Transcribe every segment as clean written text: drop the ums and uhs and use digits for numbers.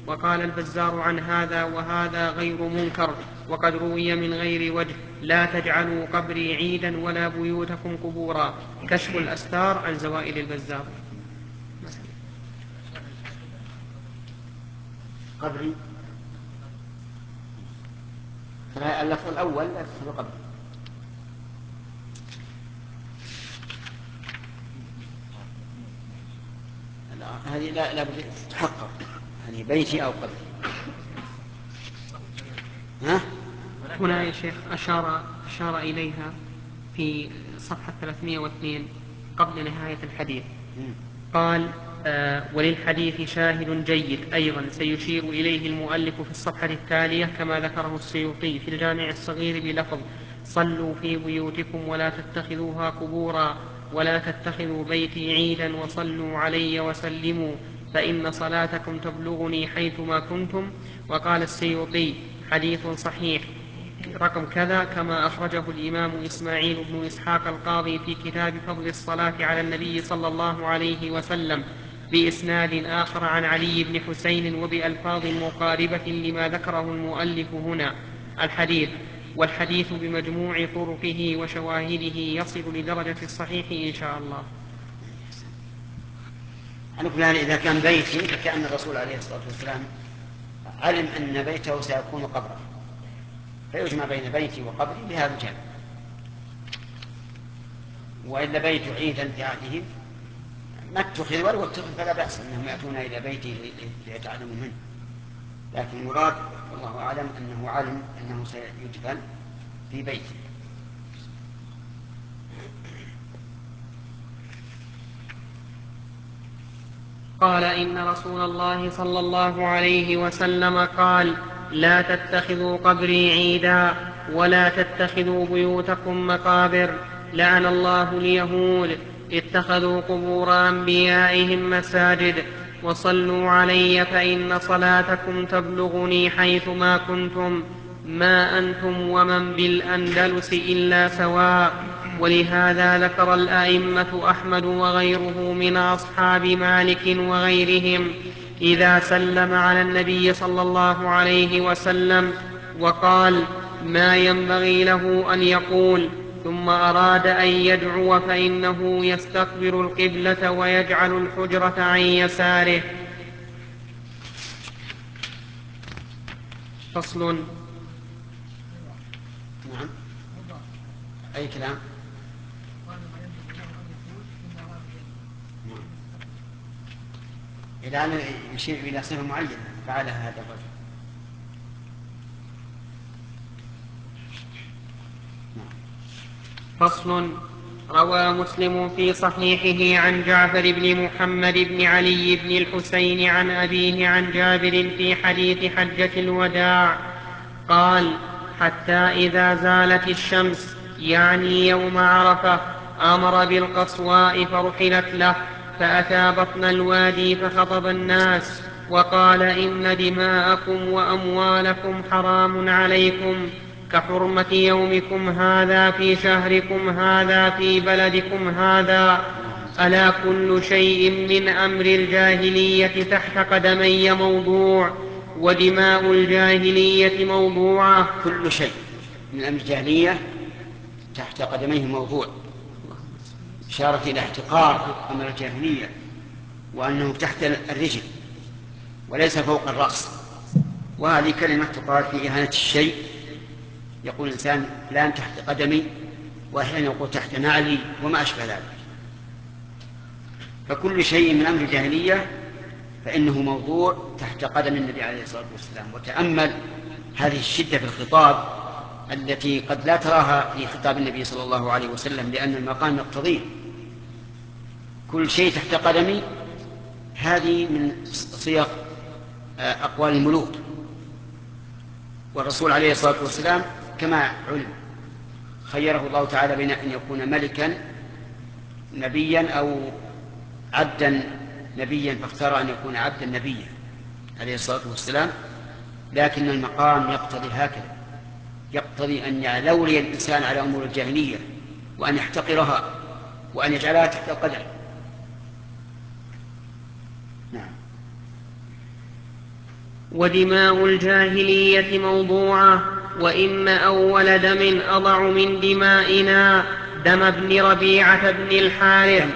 وقال البزار عن هذا وهذا غير منكر، وقد روي من غير وجه: لا تجعلوا قبري عيدا ولا بيوتكم قبورا. كشف الأستار عن زوائد البزار. قبري اللفظ الأول لا تدخل قبري. هذه لا بد تحقق، هذه بيتي أو قبري. ها؟ هنا يا شيخ أشار إليها في صفحة 302 قبل نهاية الحديث. قال: وللحديث شاهد جيد أيضا سيشير إليه المؤلف في الصفحة التالية كما ذكره السيوطي في الجامع الصغير بلفظ: صلوا في بيوتكم ولا تتخذوها قبورا، ولا تتخذوا بيتي عيدا، وصلوا علي وسلموا، فإن صلاتكم تبلغني حيثما كنتم. وقال السيوطي: حديث صحيح رقم كذا، كما أخرجه الإمام إسماعيل بن إسحاق القاضي في كتاب فضل الصلاة على النبي صلى الله عليه وسلم بإسناد آخر عن علي بن حسين وبألفاظ مقاربة لما ذكره المؤلف هنا الحديث. والحديث بمجموع طرقه وشواهده يصل لدرجة الصحيح إن شاء الله. على كل حال إذا كان بيتي فكأن الرسول عليه الصلاة والسلام علم أن بيته سيكون قبره، فيجمع بين بيتي وقبري بهذا الجانب. وإلا بيت عيدا في عهده ما اتخذ ولو اتخذ فلا بأس أنهم يأتون إلى بيته ليتعلموا منه، لكن المراد والله أعلم أنه علم أنه سيدفن في بيته. قال: إن رسول الله صلى الله عليه وسلم قال: لا تتخذوا قبري عيدا ولا تتخذوا بيوتكم مقابر. لعن الله اليهود اتخذوا قبور أنبيائهم مساجد. وصلوا علي فإن صلاتكم تبلغني حيثما كنتم، ما أنتم ومن بالأندلس إلا سواء. ولهذا ذكر الأئمة أحمد وغيره من أصحاب مالك وغيرهم إذا سلم على النبي صلى الله عليه وسلم وقال ما ينبغي له أن يقول، ثم أراد أن يدعو فإنه يستقبل القبلة ويجعل الحجرة عن يساره. فصل. نعم. أي كلام؟ إلى أن يشير إلى صفة معينة فعلها هذا الرجل. فصل. روى مسلم في صحيحه عن جعفر بن محمد بن علي بن الحسين عن أبيه عن جابر في حديث حجة الوداع قال: حتى إذا زالت الشمس يعني يوم عرفة أمر بالقصواء فرحلت له، فأتى بطن الوادي فخطب الناس وقال: إن دماءكم وأموالكم حرام عليكم كحرمة يومكم هذا في شهركم هذا في بلدكم هذا. ألا كل شيء من أمر الجاهلية تحت قدمي موضوع، ودماء الجاهلية موضوعة. كل شيء من أمر الجاهلية تحت قدميه موضوع، إشارة إلى احتقار أمر الجاهلية وأنه تحت الرجل وليس فوق الرأس. وهذه كلمة تقال في إهانة الشيء، يقول الإنسان فلان تحت قدمي، وأحيانا يقول تحت نعلي وما أشبه ذلك. فكل شيء من أمر الجاهلية فإنه موضوع تحت قدم النبي عليه الصلاة والسلام. وتأمل هذه الشدة في الخطاب التي قد لا تراها في خطاب النبي صلى الله عليه وسلم، لأن المقام يقتضيه. كل شيء تحت قدمي هذه من صيغ أقوال الملوك، والرسول عليه الصلاة والسلام كما علم خيره الله تعالى بين أن يكون ملكا نبيا أو عبدا نبيا، فاختار أن يكون عبدا نبيا عليه الصلاة والسلام. لكن المقام يقتضي هكذا، يقتضي أن يلولي الإنسان على أمور الجاهلية وأن يحتقرها وأن يجعلها تحت القدر. نعم. ودماء الجاهلية موضوعة، وإن أول دم أضع من دمائنا دم ابن ربيعة بن الحارث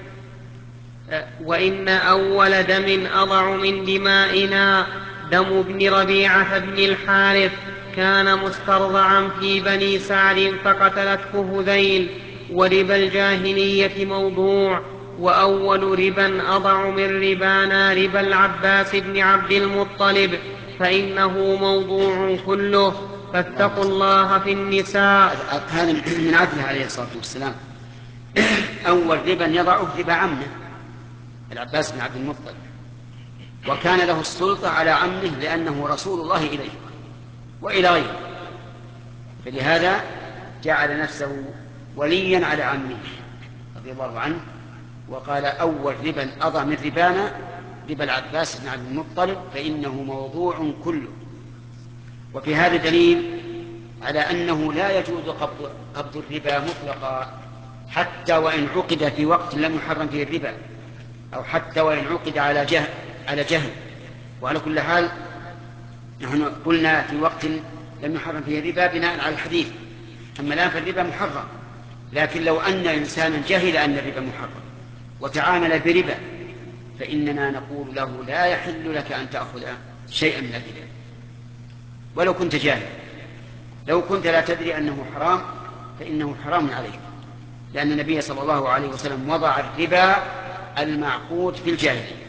وإن أول دم أضع من دمائنا دم ابن ربيعة بن الحارث كان مسترضعا في بني سعد فقتلته هذيل. وربا الجاهلية موضوع، وأول ربا أضع من ربانا ربا العباس بن عبد المطلب فإنه موضوع كله، فاتقوا الله في النساء. هذا من عدله عليه الصلاة والسلام. أول ربا يضعه ربا عمه العباس بن عبد المطلب، وكان له السلطة على عمه لأنه رسول الله إليه وإلى غيره، فلهذا جعل نفسه وليا على عمه رضي الله عنه، وقال أول ربا أضع من ربانا ربا العباس بن عبد المطلب فإنه موضوع كله. وفي هذا دليل على أنه لا يجوز قبض الربا مطلقا، حتى وإن عقد في وقت لم يحرم فيه الربا، أو حتى وإن عقد على جهل. وعلى كل حال نحن قلنا في وقت لم يحرم فيه الربا بناء على الحديث، أما الآن فالربا محرم. لكن لو أن إنسانا جهل أن الربا محرم وتعامل بربا فإننا نقول له لا يحل لك أن تأخذ شيئا من الربا ولو كنت جاهل. لو كنت لا تدري أنه حرام فإنه حرام عليك، لأن النبي صلى الله عليه وسلم وضع الربا المعقود في الجاهلية.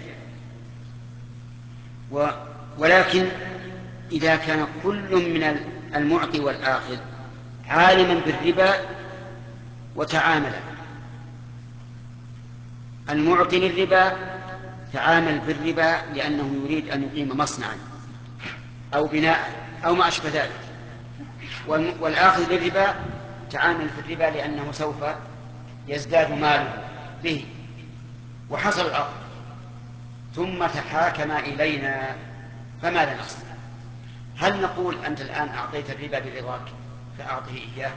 ولكن إذا كان كل من المعطي والآخذ عالما بالربا وتعامل، المعطي للربا تعامل بالربا لأنه يريد أن يقيم مصنعا أو بناء أو ما أشبه ذلك، والآخذ للربا تعامل في الربا لأنه سوف يزداد ماله به، وحصل العقد ثم تحاكم إلينا، فماذا نصنع؟ هل نقول أنت الآن أعطيت الربا برضاك فأعطه إياه،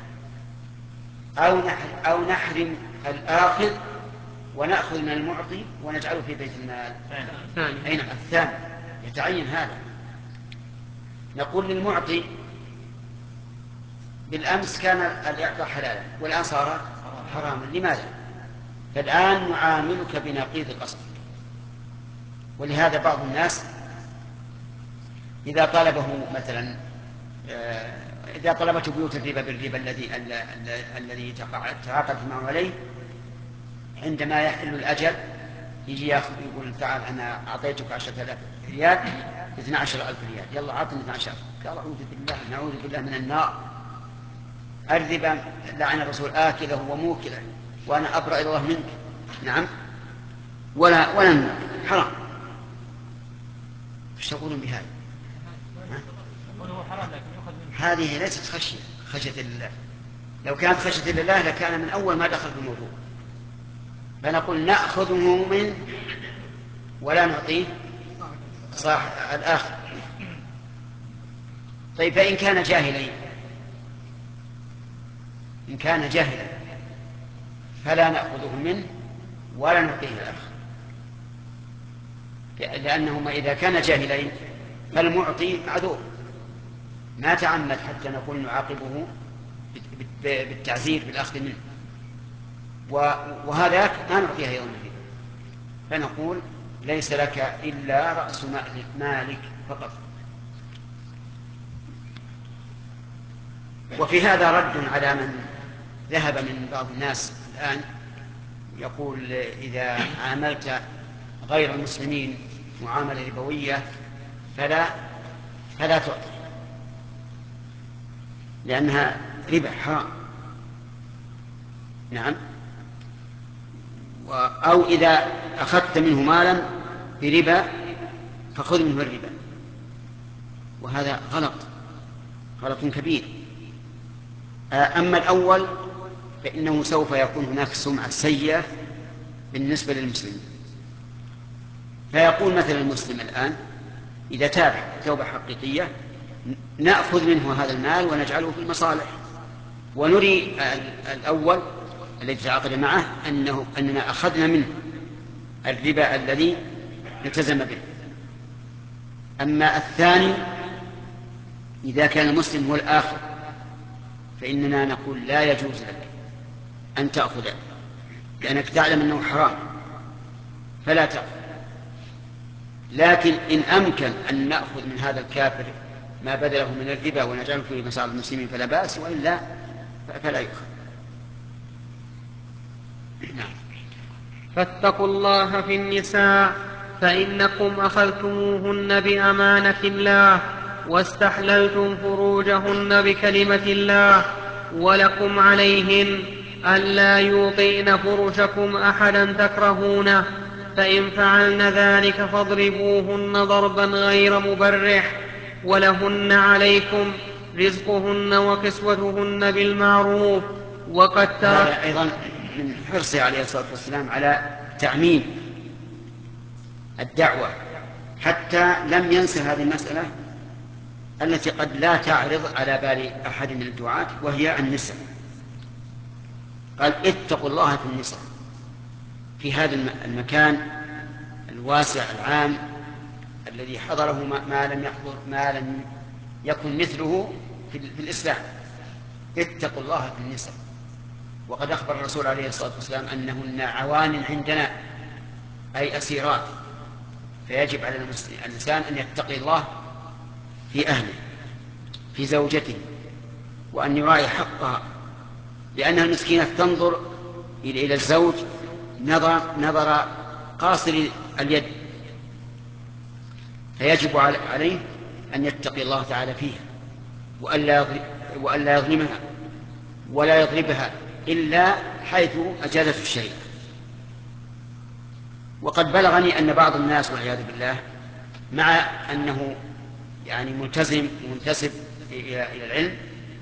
أو نحرم الآخذ ونأخذ من المعطي ونجعله في بيت المال؟ أين الثاني؟ يتعين هذا. نقول للمعطي بالأمس كان الإعطاء حلالا والآن صار حراما، لماذا؟ فالآن نعاملك بنقيض الأصل. ولهذا بعض الناس إذا طلبه مثلا إذا طلبته بيوت الربا بالربا الذي تعاقد معه عليه، عندما يحل الأجل يجي ياخذ يقول تعال أنا أعطيتك 10,000 ريال 12,000 ريال، يلا أعطني 12. قال أعوذ بالله نعوذ بالله من النار، الربا لعن الرسول آكله وموكله وأنا أبرأ إلى الله منك. نعم، ولا حرام. ايش تقولون بهذا؟ هذه ليست خشية الله. لو كانت خشية الله لكان من أول ما دخل في الموضوع. فنقول نأخذه منه ولا نعطيه صاحب الآخر. طيب فإن كان جاهلين، إن كان جاهلا فلا نأخذه منه ولا نعطيه الآخر، لأنهما إذا كان جاهلين فالمعطي معذور، ما تعمد حتى نقول نعاقبه بالتعزير بالأخذ منه، وهذاك ما نعطيها يوم الدين، فنقول ليس لك إلا رأس مالك فقط. وفي هذا رد على من ذهب من بعض الناس الآن يقول إذا عاملت غير المسلمين معاملة ربوية فلا تعطي، لأنها ربا حرام. نعم، أو إذا أخذت منه مالا بربا فخذ منه الربا، وهذا غلط كبير. أما الأول فإنه سوف يكون هناك سمعة سيئة بالنسبة للمسلمين، فيقول مثلا المسلم الآن إذا تاب توبة حقيقية نأخذ منه هذا المال ونجعله في المصالح، ونري الأول الذي تعاقد معه أننا أخذنا منه الربا الذي التزم به. أما الثاني إذا كان المسلم هو الآخر فإننا نقول لا يجوز لك أن تأخذ، لأنك تعلم أنه حرام فلا تأخذ. لكن إن أمكن أن نأخذ من هذا الكافر ما بدله من الربا ونجعله في مصالح المسلمين فلا بأس، وإلا فلا يؤخذ. نعم. فاتقوا الله في النساء فإنكم أخذتموهن بأمانة الله واستحللتم فروجهن بكلمة الله، ولكم عليهن ألا يوطئن فرشكم أحدا تكرهونه، فإن فعلن ذلك فاضربوهن ضربا غير مبرح، ولهن عليكم رزقهن وكسوتهن بالمعروف. وقد هذا أيضا من حرصه عليه الصلاة والسلام على تعميم الدعوة، حتى لم ينسى هذه المسألة التي قد لا تعرض على بال أحد من الدعاة، وهي النساء. قال اتقوا الله في النساء، في هذا المكان الواسع العام الذي حضره ما لم يكن مثله في الإسلام. اتقوا الله في النساء. وقد أخبر الرسول عليه الصلاة والسلام أنهن عوان عندنا، أي أسيرات، فيجب على الإنسان أن يتقي الله في أهله في زوجته، وأن يراعي حقها، لأنها المسكينة تنظر إلى الزوج نظر قاصر اليد، فيجب عليه أن يتقي الله تعالى فيها، وألا يظلمها ولا يضربها إلا حيث أجازته الشريعة. وقد بلغني أن بعض الناس والعياذ بالله مع أنه يعني ملتزم ومنتسب إلى العلم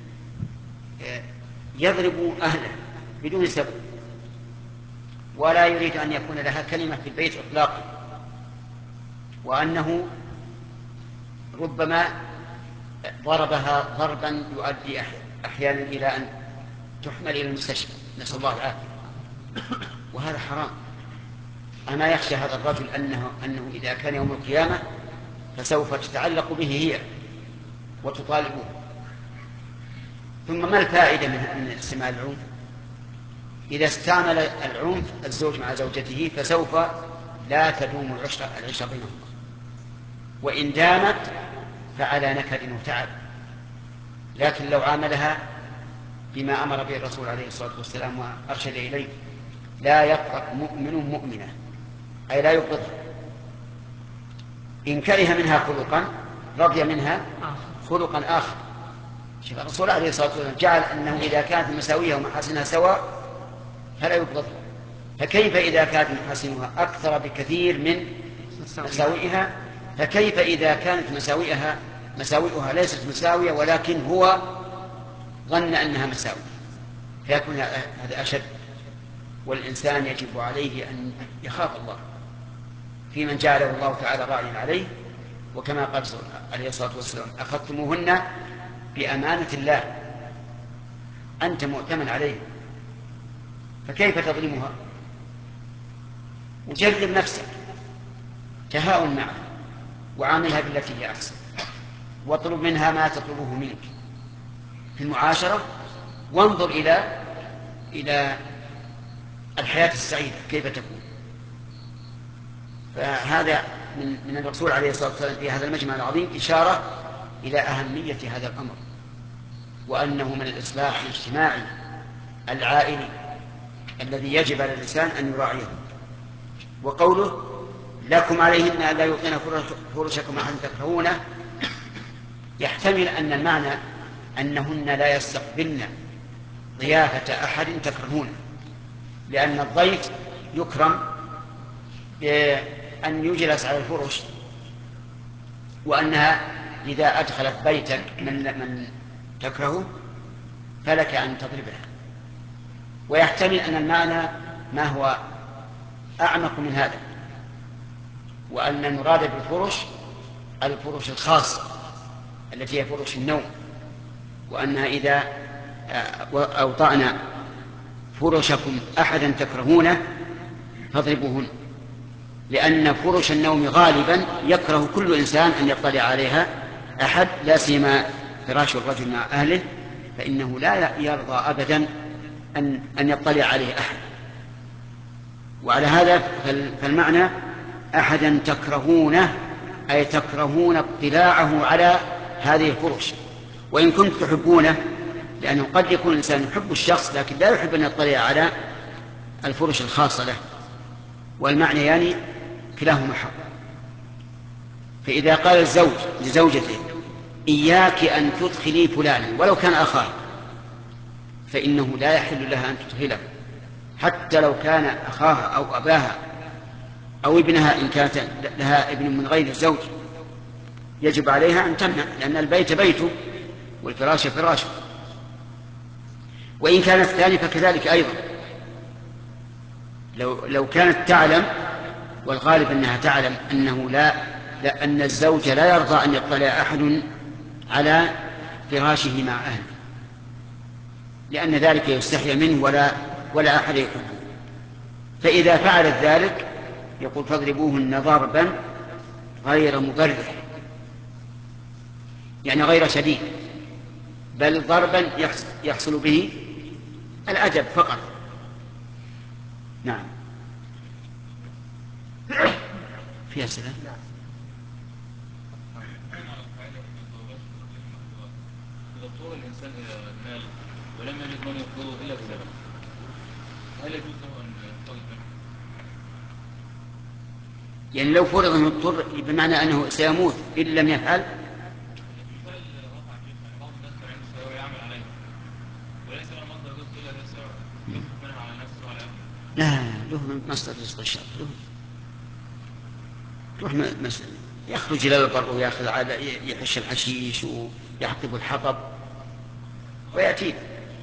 يضرب أهله بدون سبب، ولا يريد أن يكون لها كلمة في البيت إطلاقا، وأنه ربما ضربها ضربا يؤدي أحيانا إلى أن تحمل إلى المستشفى، نسأل الله العافية. وهذا حرام. أما يخشى هذا الرجل أنه إذا كان يوم القيامة فسوف تتعلق به هي وتطالبه. ثم ما الفائدة من استعمال العنف؟ إذا استعمل العنف الزوج مع زوجته فسوف لا تدوم العشرة بينهم، وإن دامت فعلى نكد وتعب. لكن لو عاملها بما أمر به الرسول عليه الصلاة والسلام وأرشد إليه: لا يقرأ مؤمن مؤمنة، أي لا يبغضها. إن كره منها خلقا رضي منها خلقا آخر. الرسول عليه الصلاة والسلام جعل أنه إذا كانت مساوية ومحاسنها سواء فلا يبغضها، فكيف إذا كانت محاسنها أكثر بكثير من مساوئها؟ فكيف إذا كانت مساوئها ليست مساوية ولكن هو ظن أنها مساوية؟ فيكون هذا أشد. والإنسان يجب عليه أن يخاف الله في من جعله الله تعالى راعيا عليه، وكما قال عليه الصلاة والسلام: أخذتموهن بأمانة الله، أنت مؤتمن عليه، فكيف تظلمها؟ وجرب نفسك، تهاون معها وعاملها بالتي هي أحسن، واطلب منها ما تطلبه منك في المعاشرة، وانظر إلى الحياة السعيدة كيف تكون. فهذا من الرسول عليه الصلاة والسلام في هذا المجمع العظيم إشارة إلى أهمية هذا الأمر، وأنه من الإصلاح الاجتماعي العائلي الذي يجب على الإنسان أن يراعيه. وقوله: لكم عليهن ألا يوطين فرشكم أحد تكرهونه، يحتمل أن المعنى أنهن لا يستقبلن ضيافة أحد تكرهونه، لأن الضيف يكرم بأن يجلس على الفرش، وأنها إذا أدخلت بيتك من تكرهه فلك أن تضربها. ويحتمل أن المعنى ما هو أعمق من هذا، وأن المراد بالفرش الفرش الخاصة التي هي فرش النوم، وأنها إذا أوطأنا فرشكم أحدا تكرهونه فاضربوهن. لأن فرش النوم غالبا يكره كل إنسان أن يطلع عليها أحد، لا سيما فراش الرجل مع أهله، فإنه لا يرضى أبدا أن يطلع عليه أحد. وعلى هذا فالمعنى أحدا تكرهونه، أي تكرهون اطلاعه على هذه الفرش، وإن كنت تحبونه، لأنه قد يكون الإنسان يحب الشخص لكن لا يحب أن يطلع على الفرش الخاصة له، والمعنى يعني كلاهما حق. فإذا قال الزوج لزوجته إياك أن تدخلي فلانا ولو كان أخاه، فإنه لا يحل لها أن تدخله حتى لو كان أخاها أو أباها أو ابنها، إن كانت لها ابن من غير الزوج يجب عليها أن تمنع، لأن البيت بيته والفراش فراشه. وإن كانت الثانية فكذلك أيضا، لو كانت تعلم، والغالب أنها تعلم أن الزوج لا يرضى أن يطلع أحد على فراشه مع أهله، لأن ذلك يستحي منه ولا أحد يحبه. فإذا فعلت ذلك يقول فاضربوهن ضربا غير مبرح، يعني غير شديد، بل ضربا يحصل به الأدب فقط. نعم. في أسئلة؟ إذا اضطر الإنسان إلى المال ولم يجد من يقبضه إلا بسبب، هل يجوز له أن يقترض منه؟ يعني لو فرض أنه اضطر بمعنى أنه سيموت إن لم يفعل. مثال رفع بعض الناس كان عنده سيارة يعمل عليها وليس له مصدر رزق إلا هذه السيارة، ينفق منها على نفسه وعلى أهله. لا، له مصدر رزق الشر، يروح مثلا يخرج إلى البر ويأخذ يحش الحشيش ويحطب الحطب ويأتي.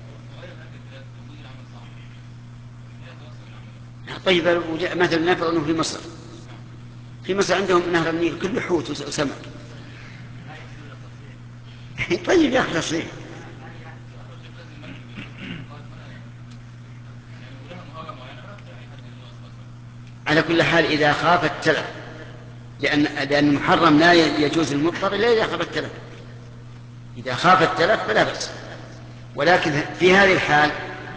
طيب مثلا نفرض أنه في مصر عندهم نهر النيل كله حوت وسمك. طيب يأخذ الصيف. على كل حال إذا خاف التلف، لأن المحرم لا يجوز المضطر إلا إذا خاف التلف. إذا خاف التلف فلا بأس، ولكن في هذه الحال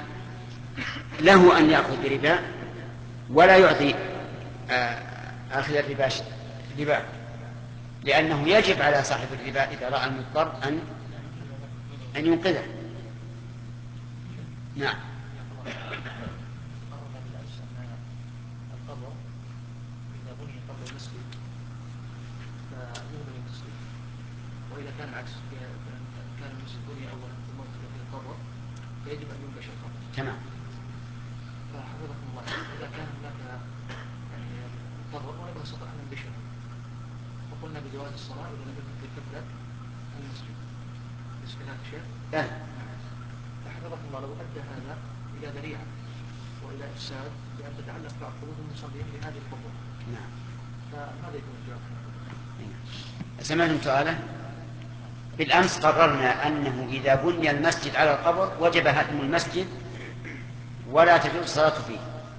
له أن يأخذ بربا ولا يعطي آخذ الربا، لأنه يجب على صاحب الربا إذا رأى المضطر أن ينقذه. نعم. القبر إذا بني قبل المسجد فيهدم المسجد، وإذا كان العكس كان المسجد بني أولا ثم أدخل فيه القبر فيجب أن ينبش القبر. تمام. فحفظكم الله، إذا كان هناك يعني قبر ولم نستطع أن ننبشه وقلنا بجواز الصلاة إذا لم يكن في قبلة المسجد، مش كذلك شيخ؟ لا. فحفظكم الله لو أدى هذا إلى ذريعة وإلى إفساد بأن تتعلق بعض قلوب المصلين بهذه القبور. نعم. فماذا يكون الجواب؟ سمعتم سؤاله؟ بالأمس قررنا أنه إذا بني المسجد على القبر وجب هدم المسجد ولا تجوز الصلاة فيه،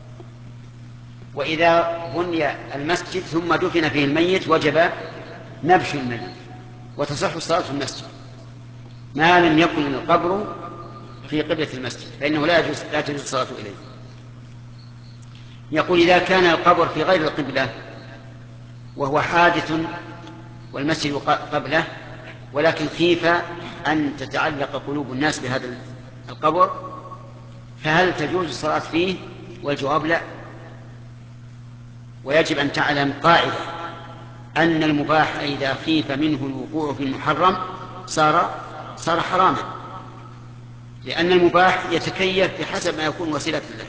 وإذا بني المسجد ثم دفن فيه الميت وجب نبش الميت وتصح الصلاة في المسجد ما لم يكن القبر في قبلة المسجد، فإنه لا تجوز الصلاة إليه. يقول إذا كان القبر في غير القبلة وهو حادث والمسجد قبله، ولكن خيف أن تتعلق قلوب الناس بهذا القبر، فهل تجوز الصلاة فيه؟ والجواب لا. ويجب أن تعلم قاعدة أن المباح إذا خيف منه الوقوع في المحرم صار حراما، لأن المباح يتكيف بحسب ما يكون وسيلة له.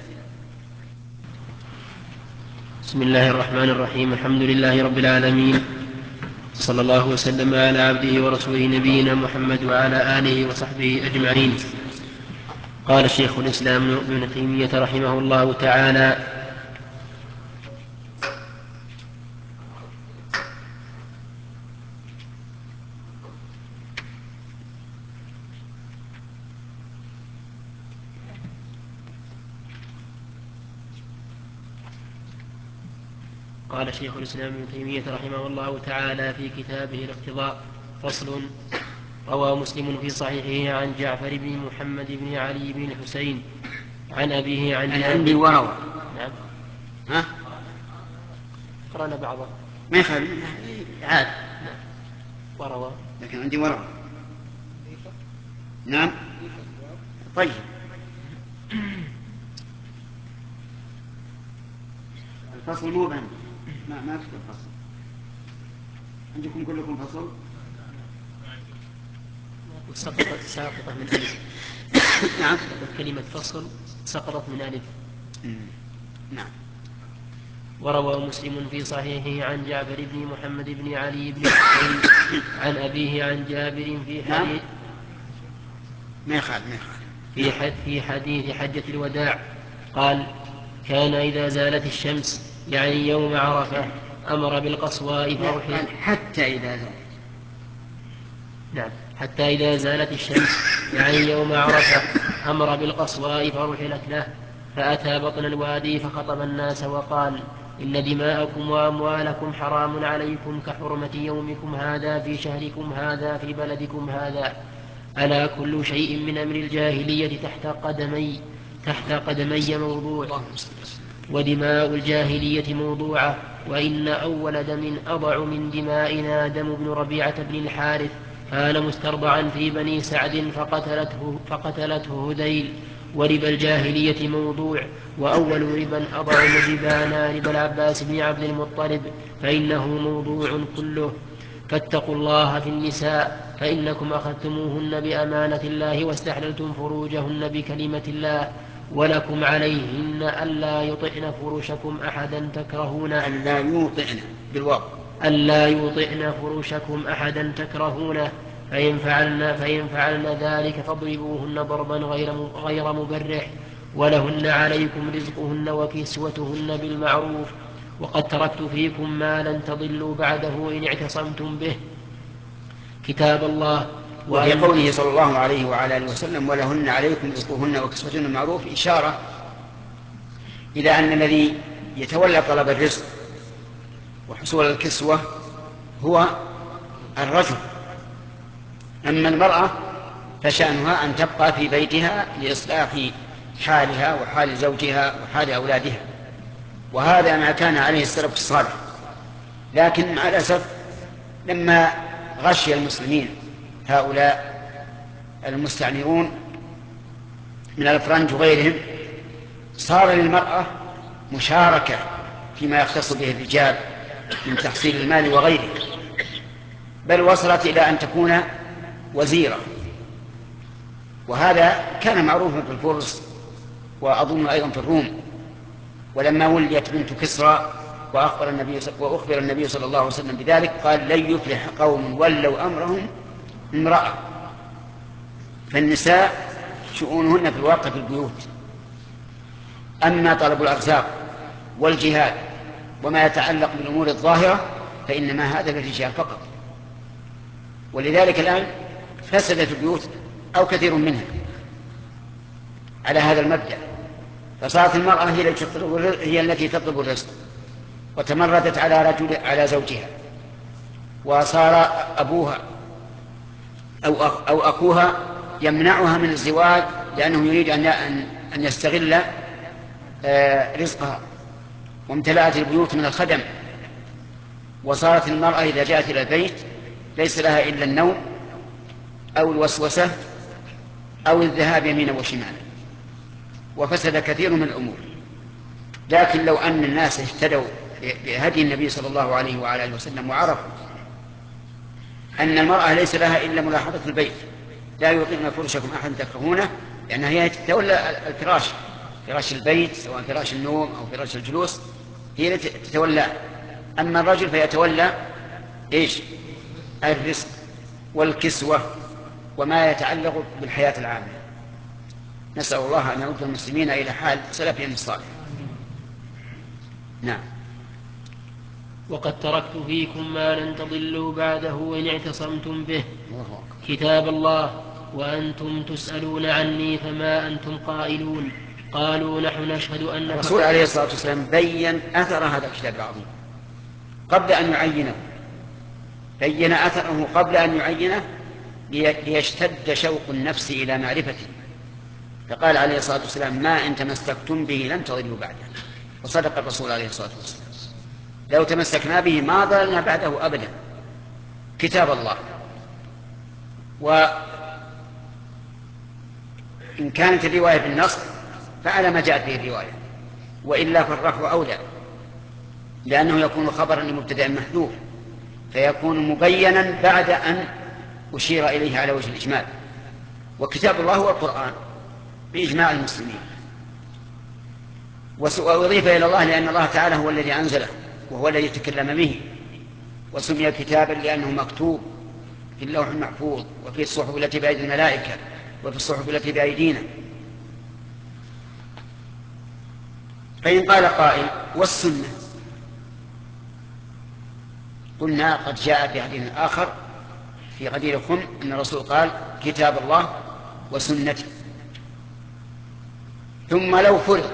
بسم الله الرحمن الرحيم. الحمد لله رب العالمين، صلى الله وسلم على عبده ورسوله نبينا محمد وعلى آله وصحبه أجمعين. قال الشيخ الإسلام ابن تيمية رحمه الله تعالى: قال شيخ الإسلام ابن تيمية رحمه الله تعالى في كتابه الاقتضاء: فصل. روى مسلم في صحيحه عن جعفر بن محمد بن علي بن الحسين عن أبيه عن أنا عندي وروى. نعم. ها؟ قرأنا بعضه. ما يخالف عاد. نعم. وروى. لكن عندي وروى. نعم. طيب. الفصل مو بهم. ما أكتب الفصل. عندكم كلكم فصل؟ ساقطة من ألف. نعم. كلمة فصل سقطت من ألف. نعم. وروى مسلم في صحيحه عن جعفر بن محمد بن علي بن الحسين عن أبيه عن جابر في حديث في حديث حجة الوداع قال: كان إذا زالت الشمس يعني يوم عرفة أمر بالقصواء فرحل. حتى إذا زالت الشمس يعني يوم عرفة أمر بالقصواء فرحلت له، فأتى بطن الوادي فخطب الناس وقال: إن دماءكم وأموالكم حرام عليكم كحرمة يومكم هذا في شهركم هذا في بلدكم هذا. ألا كل شيء من أمر الجاهلية تحت قدمي موضوع، ودماء الجاهلية موضوعة، وإن أول دم أضع من دمائنا دم بن ربيعة بن الحارث، كان مسترضعا في بني سعد فقتلته هذيل. وربا الجاهلية موضوع، وأول ربا أضع من ربانا ربا العباس بن عبد المطلب، فإنه موضوع كله. فاتقوا الله في النساء، فإنكم أخذتموهن بأمانة الله واستحللتم فروجهن بكلمة الله، ولكم عليهن ألا يطئن فرشكم أحدا تكرهون. ألا يطئن فرشكم أحدا تكرهونه، فإن فعلن ذلك فاضربوهن ضربا غير مبرح، ولهن عليكم رزقهن وكسوتهن بالمعروف. وقد تركت فيكم ما لن تضلوا بعده إن اعتصمتم به، كتاب الله. وفي قوله صلى الله عليه وعلى آله وسلم: ولهن عليكم رزقهن وكسوتهن بالمعروف، إشارة إلى أن الذي يتولى طلب الرزق وحصول الكسوة هو الرجل، أما المرأة فشأنها أن تبقى في بيتها لإصلاح حالها وحال زوجها وحال أولادها، وهذا ما كان عليه السلف الصالح. لكن مع الأسف لما غشي المسلمين هؤلاء المستعمرون من الفرنج وغيرهم، صار للمرأة مشاركة فيما يختص به الرجال من تحصيل المال وغيره، بل وصلت إلى أن تكون وزيرة. وهذا كان معروفا في الفرس وأظن أيضا في الروم. ولما وليت بنت كسرى وأخبر النبي صلى الله عليه وسلم بذلك قال: لن يفلح قوم ولوا أمرهم امرأة. فالنساء شؤونهن في الواقع في البيوت، أما طلب الأرزاق والجهاد وما يتعلق بالأمور الظاهرة فإنما هذا للرجال فقط. ولذلك الآن فسدت البيوت أو كثير منها على هذا المبدأ، فصارت المرأة هي التي تطلب الرزق، وتمردت على زوجها، وصار أبوها أو أخوها يمنعها من الزواج لأنه يريد أن يستغل رزقها، وامتلأت البيوت من الخدم. وصارت المرأة إذا جاءت إلى البيت ليس لها إلا النوم أو الوسوسة أو الذهاب يمينا وشمالا، وفسد كثير من الأمور. لكن لو أن الناس اهتدوا بهدي النبي صلى الله عليه وعلى آله وسلم وعرفوا أن المرأة ليس لها إلا ملاحظة البيت، لا يطئن فرشكم أحد تكرهونه، لأنها هي تتولى فراش البيت، سواء فراش النوم أو فراش الجلوس، هي التي تتولى. أما الرجل فيتولى الرزق والكسوة وما يتعلق بالحياة العامة. نسأل الله أن يرد المسلمين إلى حال سلفهم الصالح. نعم. وقد تركت فيكم ما لن تضلوا بعده إن اعتصمتم به، كتاب الله. وأنتم تسألون عني فما أنتم قائلون. قالوا: نحن نشهد أن الرسول عليه الصلاة والسلام بين أثر هذا الكتاب العظيم، قبل أن يعينه، بين أثره قبل أن يعينه ليشتد شوق النفس إلى معرفته، فقال عليه الصلاة والسلام: ما إن تمسكتم به لن تضلوا بعده. وصدق الرسول عليه الصلاة والسلام، لو تمسكنا به ما ضللنا بعده أبدا. كتاب الله، وإن كانت الرواية بالنص فعلى ما جاءت به الرواية، وإلا فالرفع أولى، لأنه يكون خبرا لمبتدأ محذوف، فيكون مبينا بعد أن أشير إليه على وجه الإجمال. وكتاب الله هو القرآن بإجماع المسلمين، وأضيف إلى الله لأن الله تعالى هو الذي أنزله وهو الذي تكلم به، وسمي كتابا لأنه مكتوب في اللوح المحفوظ وفي الصحف التي بأيدي الملائكة وفي الصحف التي بأيدينا. فإن قال قائل: والسنة؟ قلنا: قد جاء في حديث آخر في غدير خم أن الرسول قال: كتاب الله وسنتي. ثم لو فرض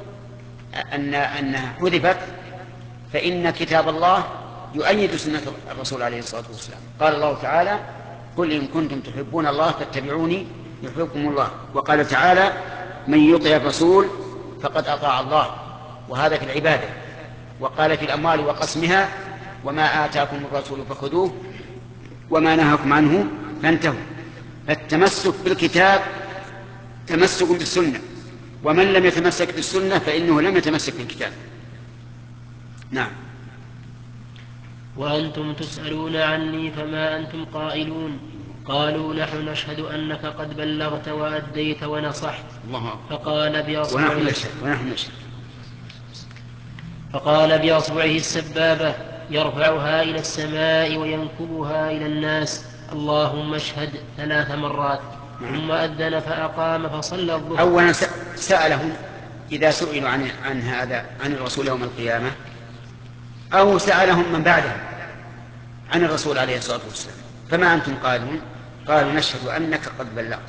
أنها حذفت فإن كتاب الله يؤيد سنة الرسول عليه الصلاة والسلام. قال الله تعالى: قل إن كنتم تحبون الله فاتبعوني يحببكم الله. وقال تعالى: من يطع الرسول فقد أطاع الله، وهذا في العبادة. وقال في الأموال وقسمها: وما آتاكم الرسول فخذوه وما نهاكم عنه فانتهوا. فالتمسك بالكتاب تمسك بالسنة، ومن لم يتمسك بالسنة فإنه لم يتمسك بالكتاب. نعم. وأنتم تسألون عني فما أنتم قائلون. قالوا: نحن نشهد أنك قد بلغت وأديت ونصحت. فقال بأصبعه السبابة يرفعها إلى السماء وينكبها إلى الناس: اللهم اشهد 3 مرات. ثم أذن فأقام فصلى الظهر. أولا سألهم إذا سئلوا عن هذا عن الرسول يوم القيامة، أو سألهم من بعده عن الرسول عليه الصلاة والسلام: فما أنتم قائلون؟ قالوا: نشهد أنك قد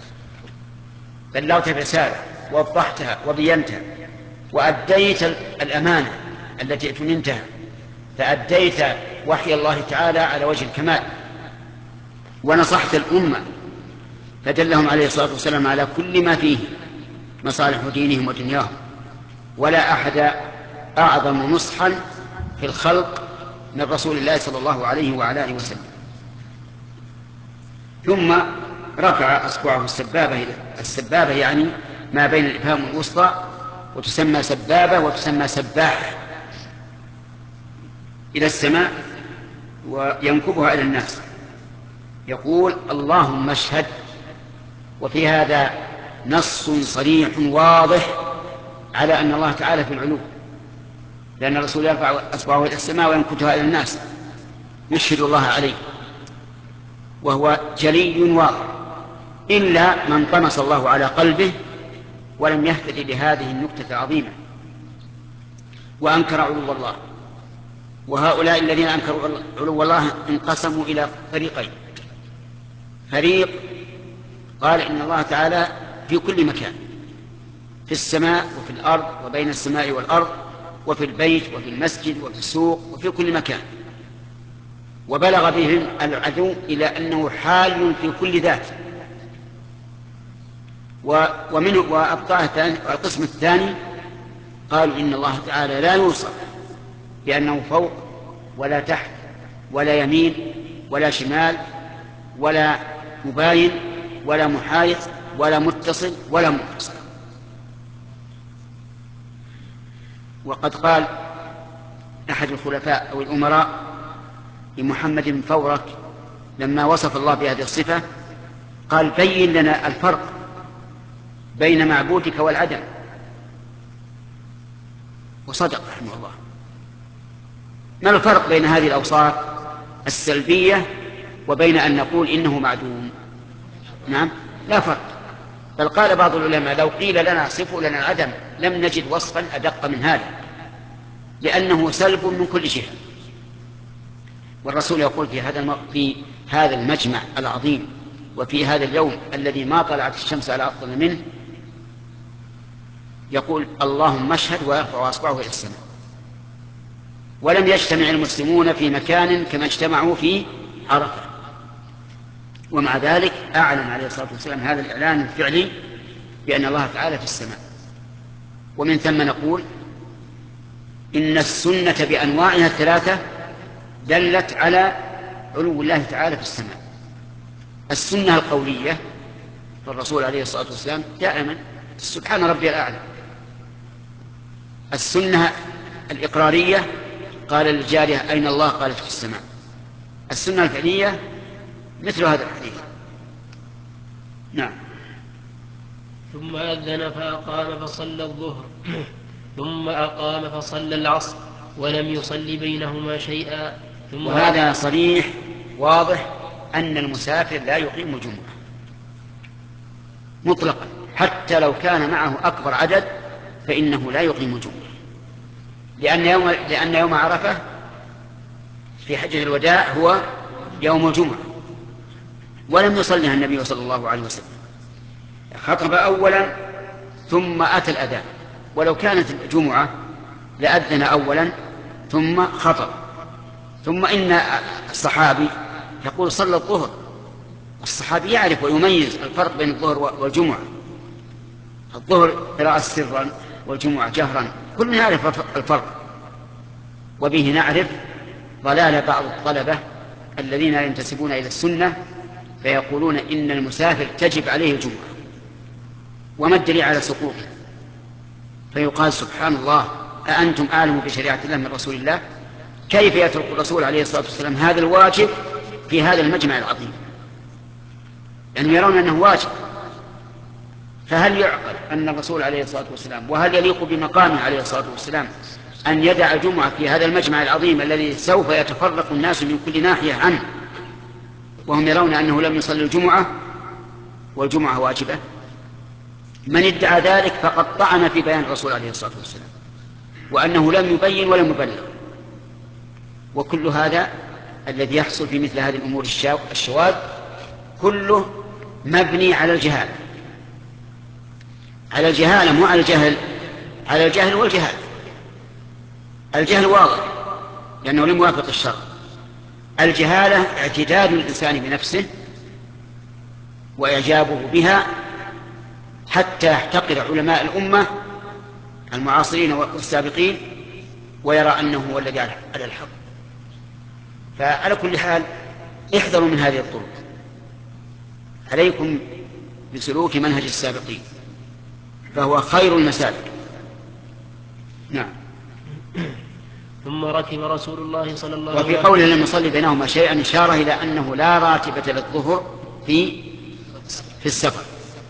بلغت الرسالة ووضحتها وبينتها، وأديت الأمانة التي ائتمنتها، فأديت وحي الله تعالى على وجه الكمال، ونصحت الأمة، فدلهم عليه الصلاة والسلام على كل ما فيه مصالح دينهم ودنياهم. ولا أحد أعظم نصحا في الخلق من رسول الله صلى الله عليه وعلى آله وسلم. ثم رفع أصبعه السبابة يعني ما بين الإبهام والوسطى، وتسمى سبابة وتسمى سباح، إلى السماء وينكبها إلى الناس، يقول: اللهم اشهد. وفي هذا نص صريح واضح على أن الله تعالى في العلو، لأن الرسول يرفع أصبعه إلى السماء وينكتها إلى الناس يشهد الله عليه، وهو جلي واضح، إلا من طمس الله على قلبه ولم يهتدي بهذه النكتة العظيمة وأنكر علو الله. وهؤلاء الذين أنكروا علو الله انقسموا إلى فريقين: فريق قال إن الله تعالى في كل مكان، في السماء وفي الأرض وبين السماء والأرض، وفي البيت وفي المسجد وفي السوق وفي كل مكان، وبلغ بهم العدو إلى أنه حال في كل ذات. والقسم الثاني قالوا إن الله تعالى لا يوصف بأنه فوق ولا تحت ولا يمين ولا شمال ولا مباين ولا محايط ولا متصل ولا منفصل. وقد قال أحد الخلفاء أو الأمراء لمحمد بن فورك لما وصف الله بهذه الصفة، قال: بين لنا الفرق بين معبودك والعدم. وصدق رحمه الله. ما الفرق بين هذه الأوصاف السلبية وبين أن نقول إنه معدوم؟ نعم، لا فرق. بل قال بعض العلماء: لو قيل لنا صفوا لنا العدم لم نجد وصفا أدق من هذا، لأنه سلب من كل جهة. والرسول يقول في هذا المجمع العظيم وفي هذا اليوم الذي ما طلعت الشمس على أفضل منه، يقول: اللهم اشهد، ويرفع أصبعه إلى السماء. ولم يجتمع المسلمون في مكان كما اجتمعوا في عرفة. ومع ذلك أعلن عليه الصلاة والسلام هذا الإعلان الفعلي بأن الله تعالى في السماء. ومن ثم نقول إن السنة بأنواعها الثلاثة دلت على علو الله تعالى في السماء. السنة القولية فالرسول عليه الصلاة والسلام دائما سبحان ربي الأعلى. السنة الإقرارية قال للجارية أين الله؟ قالت في السماء. السنة الفعلية مثل هذا الحديث. نعم. ثم أذن فأقام فصلى الظهر ثم أقام فصلى العصر ولم يصل بينهما شيئا. وهذا صريح واضح أن المسافر لا يقيم الجمعة مطلقا، حتى لو كان معه أكبر عدد فإنه لا يقيم الجمعة، لأن يوم عرفة في حجة الوداع هو يوم الجمعة، ولم يصلها النبي صلى الله عليه وسلم. خطب أولا ثم أتى الأذان، ولو كانت الجمعة لأذن أولا ثم خطب. ثم إن الصحابي يقول صلى الظهر، الصحابي يعرف ويميز الفرق بين الظهر والجمعة. الظهر قراءة سرا والجمعة جهرا، كلنا يعرف الفرق. وبه نعرف ضلال بعض الطلبة الذين ينتسبون إلى السنة فيقولون إن المسافر تجب عليه الجمعة، وما الدليل على سقوطه؟ فيقال سبحان الله أأنتم أعلم بشريعة الله من رسول الله؟ كيف يترك الرسول عليه الصلاة والسلام هذا الواجب في هذا المجمع العظيم؟ يعني يرون أنه واجب. فهل يعقل أن الرسول عليه الصلاة والسلام وهل يليق بمقامه عليه الصلاة والسلام أن يدع جمعة في هذا المجمع العظيم الذي سوف يتفرق الناس من كل ناحية عنه وهم يرون أنه لم يصلي الجمعة والجمعة واجبة؟ من ادعى ذلك فقد طعن في بيان الرسول عليه الصلاة والسلام وأنه لم يبين ولم يبلغ. وكل هذا الذي يحصل في مثل هذه الأمور الشواذ كله مبني على الجهالة، على الجهالة مو على الجهل، على الجهل والجهال. الجهل واضح لأنه لم يوافق الشرع، الجهالة اعتداد الإنسان بنفسه وإعجابه بها حتى يحتقر علماء الأمة المعاصرين والسابقين ويرى أنه هو الذي على الحق. فعلى كل حال احذروا من هذه الطرق، عليكم بسلوك منهج السابقين فهو خير المسالك. نعم. ثم ركب رسول الله صلى الله عليه وفي وسلم قوله لم يصلي بينهما شيئا إشارة إلى أنه لا راتبة للظهر في السفر.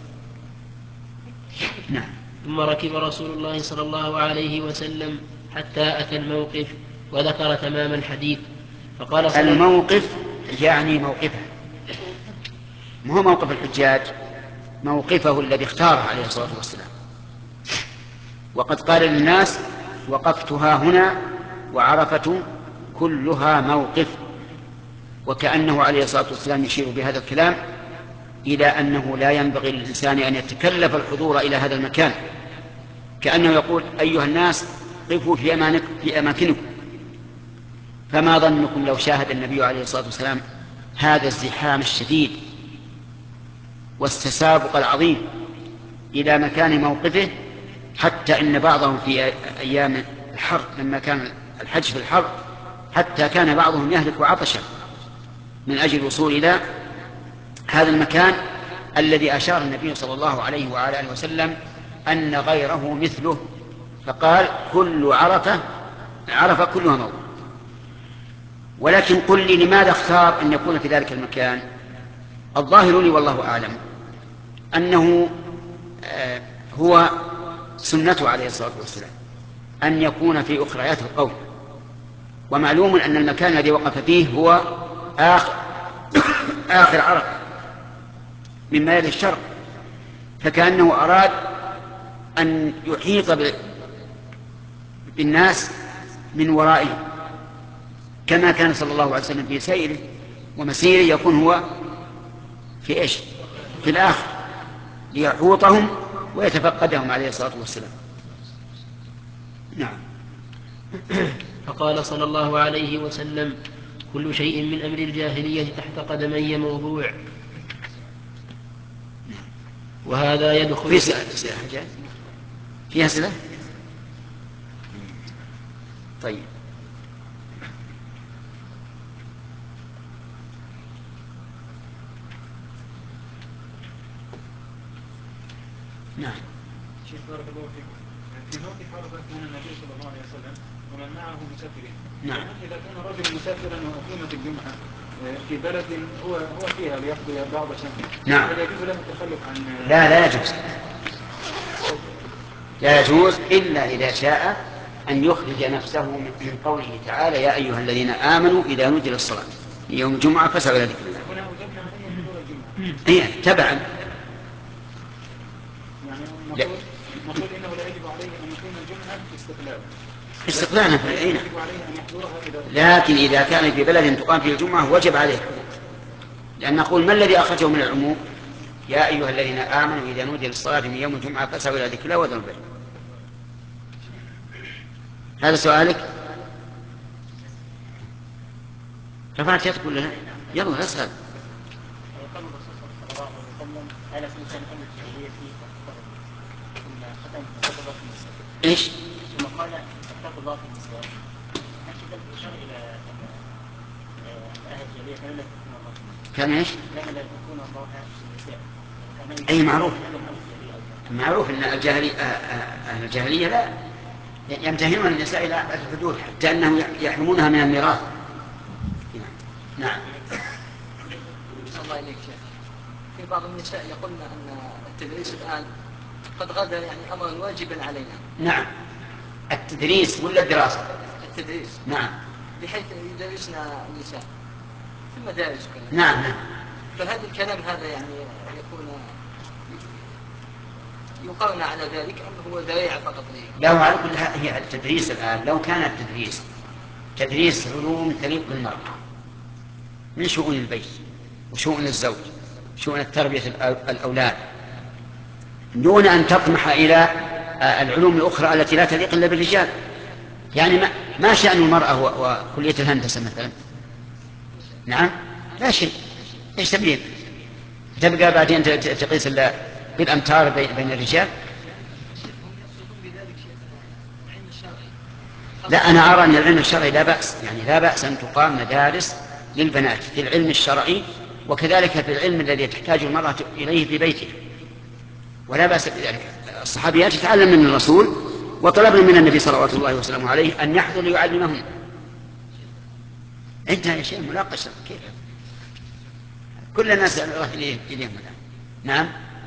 نعم. ثم ركب رسول الله صلى الله عليه وسلم حتى أتى الموقف وذكر تمام الحديث فقال الموقف يعني موقفه، ما هو موقف الحجاج، موقفه الذي اختاره عليه الصلاة والسلام. وقد قال للناس وقفتها هنا وعرفة كلها موقف، وكأنه عليه الصلاة والسلام يشير بهذا الكلام إلى أنه لا ينبغي للإنسان أن يتكلف الحضور إلى هذا المكان، كأنه يقول أيها الناس قفوا في أماكنكم. فما ظنكم لو شاهد النبي عليه الصلاة والسلام هذا الزحام الشديد والتسابق العظيم إلى مكان موقفه، حتى إن بعضهم في أيام الحر لما كان الحج في الحر حتى كان بعضهم يهلك عطشا من أجل الوصول إلى هذا المكان الذي أشار النبي صلى الله عليه وعلى آله وسلم أن غيره مثله، فقال كل عرفة كلها موقف. ولكن قل لي لماذا اختار أن يكون في ذلك المكان؟ الظاهر لي والله أعلم أنه هو سنته عليه الصلاة والسلام أن يكون في أخريات القوم، ومعلوم أن المكان الذي وقف فيه هو آخر عرفة مما يلي الشرق، فكأنه أراد أن يحيط بالناس من ورائه كما كان صلى الله عليه وسلم في سيره ومسيره يكون هو في إيش؟ في الآخر ليحوطهم ويتفقدهم عليه الصلاة والسلام. نعم. فقال صلى الله عليه وسلم: كل شيء من أمر الجاهلية تحت قدمي موضوع. وهذا يدخل في أسئلة؟ طيب. نعم. شيخ بارك الله فيكم. في موت فرض من النبي صلى الله عليه وسلم ومن معه مسافرين. نعم. إذا كان رجل مسافرا وأقيمت الجمعة في بلد هو فيها ليقضي بعض شهر. نعم. هل يجوز له التخلف عن؟ لا يجوز. لا يجوز إلا إذا شاء أن يخرج نفسه من قوله تعالى: يا أيها الذين آمنوا إذا نودي للصلاة يوم الجمعة فاسعوا إلى ذكر الله. هنا أوجبنا عليه حضور الجمعة. إيه تبعا. يعني نقول إنه لا يجب عليه أن يقيم الجمعة استقلالا في العين. لكن إذا كان في بلد تقام فيه الجمعة وجب عليه، لأن نقول: ما الذي أخرجه من العموم؟ يا أيها الذين آمنوا إذا نودي للصلاة من يوم الجمعة فاسعوا إلى ذكر الله وذروا البيع. هذا سؤالك؟ رفعت يدك ولا لا؟ يلا اسأل. ايش؟ ثم قال: اتقوا الله في النساء. هل كذلك اشار الى ان اهل الجاهليه كانوا لا يتقون الله في النساء؟ كان ايش؟ كانوا لا يتقون الله في النساء. اي معروف ان اهل الجاهليه لا يمتهنون النساء الى الحدود حتى انهم يحرمونها من الميراث. نعم. الله إليك شيخ. في بعض النساء يقولن أن التدريس الآن قد غدا يعني أمرا واجبا علينا. نعم. التدريس ولا الدراسة؟ التدريس. نعم. بحيث يدرسنا النساء في المدارس وكذا. نعم. فهذا الكلام هذا يعني يكون يقارن على ذلك أنه هو ذريعة فقط ليه. لا، على كل حال هي التدريس الآن لو كان التدريس تدريس علوم تليق بالمرأة من شؤون البيت وشؤون الزوج شؤون التربية الأولاد دون أن تطمح إلى العلوم الأخرى التي لا تليق إلا بالرجال. يعني ما شأن المرأة وكلية الهندسة مثلا؟ نعم لا شيء. ايش تبين؟ تبقى بعدين تقيس بالأمتار بين الرجال؟ لا، أنا أرى أن العلم الشرعي لا بأس، يعني لا بأس أن تقام مدارس للبنات في العلم الشرعي وكذلك في العلم الذي تحتاج المرأة إليه في بيتها، ولا بأس بذلك. الصحابيات يتعلم من الرسول وطلبنا من النبي صلوات الله وسلامه عليه أن يحضر ليعلمهم. انتهى يا شيخ مناقشة كيف؟ كل الناس إليهم الآن. نعم.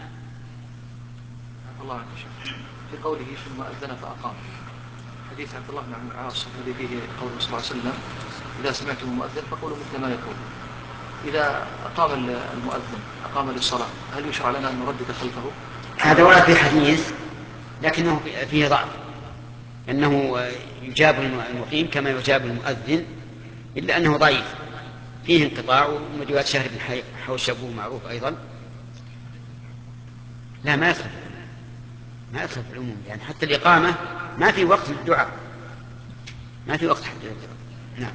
الله عنك شيخ. في قوله ثم أذن فأقام، حديث عبد الله بن العاص الذي فيه قوله صلى الله عليه وسلم: إذا سمعتم المؤذن فقولوا مثل ما يقول. إذا أقام المؤذن أقام للصلاة، هل يشرع لنا أن نردد خلفه؟ هذا ورد في حديث لكنه فيه ضعف، أنه يجاب المقيم كما يجاب المؤذن، إلا أنه ضعيف فيه انقطاع. ومدوات شهر بن حوشب معروف أيضا. لا، ما يدخل في العموم، يعني حتى الإقامة ما في وقت للدعاء، ما في وقت حتى للدعاء. نعم.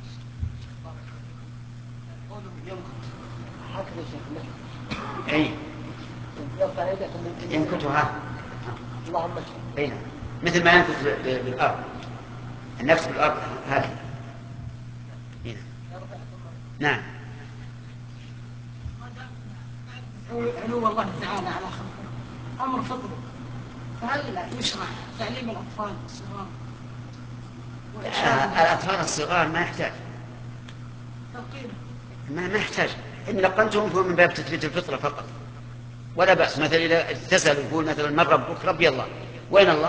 أي ينكتها مثل ما ينكت بالأرض، النفس بالأرض هذه. نعم. علو الله تعالى على خلقه أمر فضله، فهل يشرع تعليم الأطفال الصغار؟ الأطفال الصغار ما يحتاج، ما يحتاج. إن نقلتهم فهو من باب تثبيت الفطرة فقط، ولا بأس. مثلا إذا تسأل يقول مثلا: من ربك؟ ربي الله. وين الله؟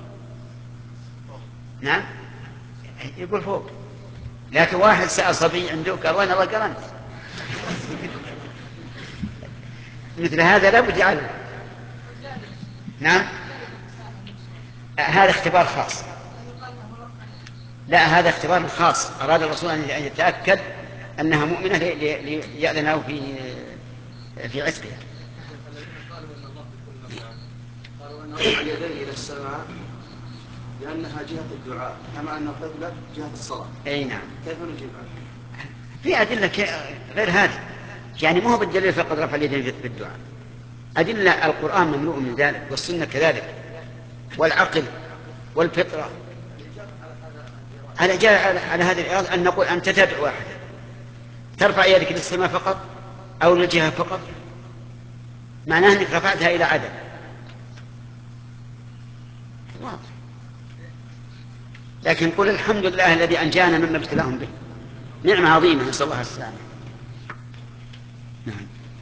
نعم يقول فوق. لكن واحد سأل صبي عنده قال: وين الله؟ قال: أنت. مثل هذا لا بد يعلم. نعم. هذا اختبار خاص. لا، هذا اختبار خاص أراد الرسول أن يتأكد أنها مؤمنة ليأذن له في عتقها. قالوا أن الله بكل مكان، قالوا أن رفع اليدين إلى السماء لأنها جهة الدعاء، كما أن القبلة جهة الصلاة. أي نعم. كيف نجيب عنه؟ في أدلة غير هذه، يعني ما هو بالدليل فقط رفع اليدين في الدعاء. أدلة القرآن مملوء من ذلك، والسنة كذلك، والعقل والفطرة. على هذه الإيراد أن نقول أنت تدعو أحدا، ترفع يدك للسماء فقط أو للجهة فقط، معناه أنك رفعتها إلى عدم. واضح. لكن قل الحمد لله الذي أنجانا مما ابتلاهم به، نعمة عظيمة، نسأل الله السلامة. نعم.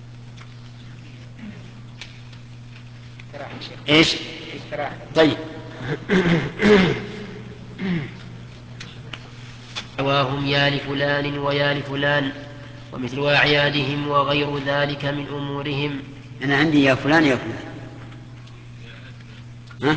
ايش؟ طيب. دعواهم يا لفلان ويا لفلان ومثل أعيادهم وغير ذلك من أمورهم. أنا عندي يا فلان يا فلان. ها؟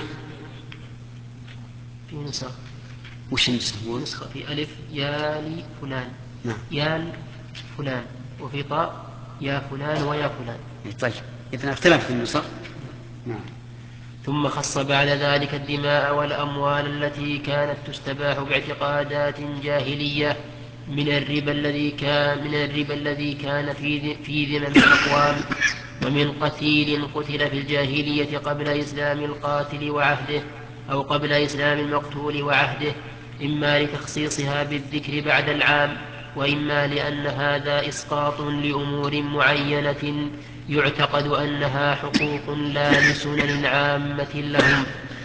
في نسخة. وش النسخة؟ نسخة في ألف يا لفلان. نعم. يا فلان، وفي طاء يا فلان ويا فلان. طيب، إذن اختلف في النسخ. نعم. ثم خص بعد ذلك الدماء والأموال التي كانت تستباح باعتقادات جاهلية من الربا الذي كان في ذمم الأقوام، ومن قتيل قتل في الجاهلية قبل إسلام القاتل وعهده أو قبل إسلام المقتول وعهده، إما لتخصيصها بالذكر بعد العام، وإما لأن هذا إسقاط لأمور معينة يعتقد أنها حقوق لا لسنن عامة لهم،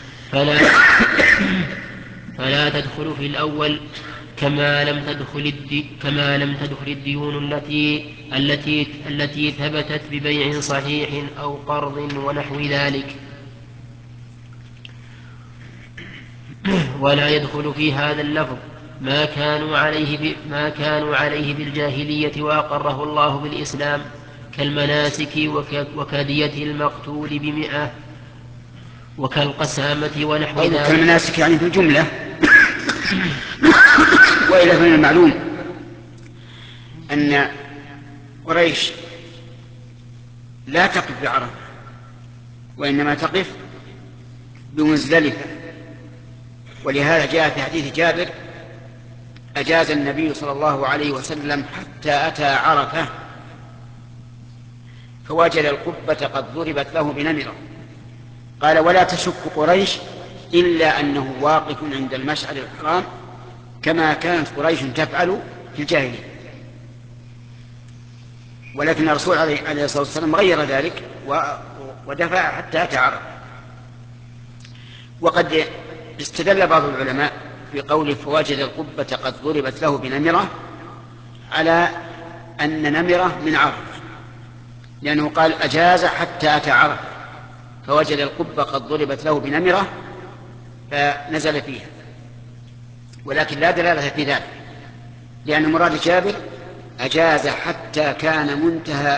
فلا تدخل في الأول، كما لم تدخل الديون التي ثبتت ببيع صحيح أو قرض ونحو ذلك. ولا يدخل في هذا اللفظ ما كانوا عليه بالجاهلية وأقره الله بالإسلام، كالمناسك وكدية المقتول ب100 وكالقسامة ونحو ذلك. كالمناسك يعني في الجملة. وإلى من المعلوم أن قريش لا تقف بعرفة، وإنما تقف بمزدلفة، ولهذا جاء في حديث جابر: أجاز النبي صلى الله عليه وسلم حتى أتى عرفة فوجد القبة قد ضربت له بنمرة. قال: ولا تشك قريش إلا أنه واقف عند المشعر الحرام كما كانت قريش تفعل في الجاهلية. ولكن الرسول عليه الصلاة والسلام غير ذلك ودفع حتى أتى عرفة. وقد استدل بعض العلماء في قوله فوجد القبة قد ضربت له بنمرة على أن نمرة من عرفة، لأنه قال أجاز حتى أتى عرفة فوجد القبة قد ضربت له بنمرة فنزل فيها. ولكن لا دلالة في ذلك، لأن مراد جابر أجاز حتى كان منتهى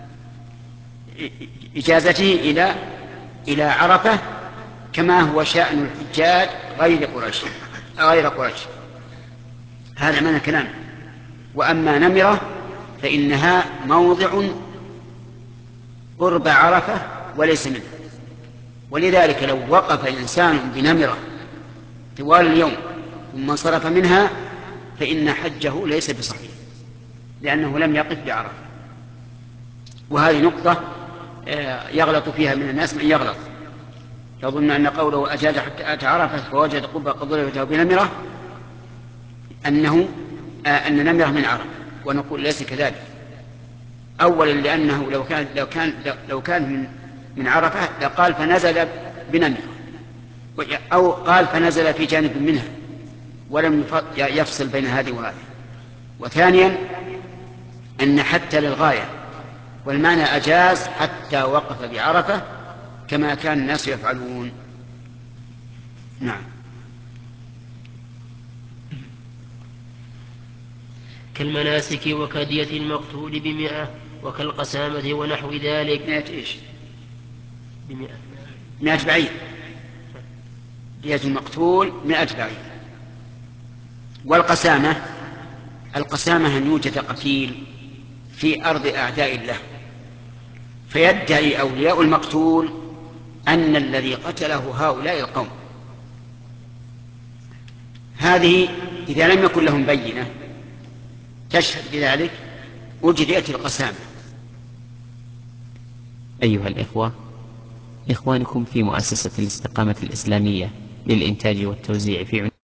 إجازته إلى عرفة، كما هو شأن الحجاج غير قريش. هذا معنى كلام. وأما نمرة فإنها موضع قرب عرفة وليس منه، ولذلك لو وقف إنسان بنمرة طوال اليوم ثم انصرف منها فإن حجه ليس بصحيح، لأنه لم يقف بعرفة. وهذه نقطة يغلط فيها من الناس من يغلط، يظن أن قوله أجاز حتى أتى عرفة فوجد قبة قد ضربت له بنمرة أن نمرة من عرفة، ونقول ليس كذلك. أولا لأنه لو كان من عرفة لقال فنزل بنمرة، أو قال فنزل في جانب منها، ولم يفصل بين هذه وهذه. وثانيا أن حتى للغاية، والمعنى أجاز حتى وقف بعرفة كما كان الناس يفعلون. نعم. كالمناسك وكدية المقتول ب100 وكالقسامة ونحو ذلك. 100 إيش؟ 100 بعير. دية المقتول 100 بعير. والقسامة أن يوجد قتيل في أرض أعداء الله فيدعي أولياء المقتول أن الذي قتله هؤلاء القوم، هذه إذا لم يكن لهم بينة تشهد بذلك وجدت القسامة. أيها الإخوة، إخوانكم في مؤسسة الاستقامة الإسلامية للإنتاج والتوزيع في